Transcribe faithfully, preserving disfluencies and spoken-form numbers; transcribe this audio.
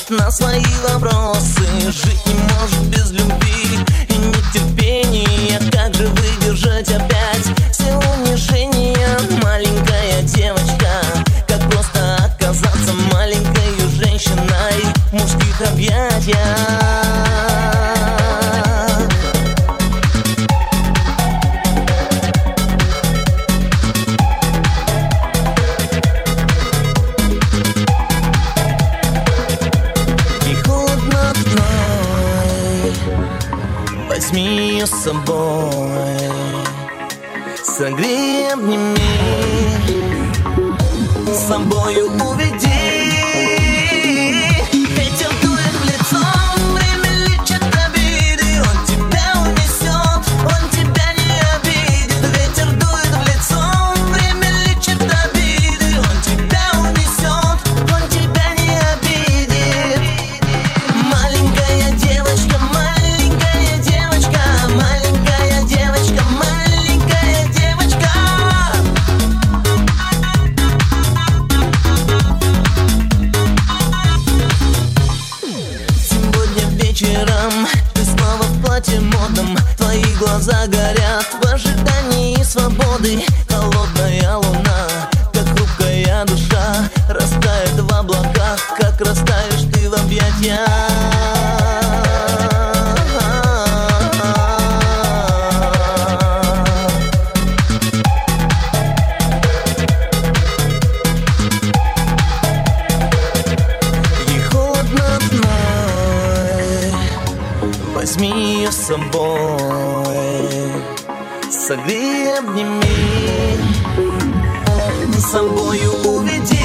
ответ на свои вопросы. Жить не может без любви и нетерпения. Как же выдержать опять все унижения? Маленькая девочка, как просто оказаться маленькой женщиной в мужских объятиях. Возьми ее с собой, согрей, обними, с собою уведи. Ветер дует в лицо, время лечит обиды. Он тебя унесет, он тебя не обидит. Ветер дует в лицо, время лечит обиды. Он тебя унесет, он тебя не обидит. Маленькая девочка, маленькая девочка, маленькая девочка, маленькая девочка. Сегодня вечером ты снова в платье модном. Твои глаза горят в ожидании свободы. Холодная луна, как хрупкая душа, растает в облаках, как растаешь ты в объятиях. Возьми ее с собой, согрей, обними, с собою уведи.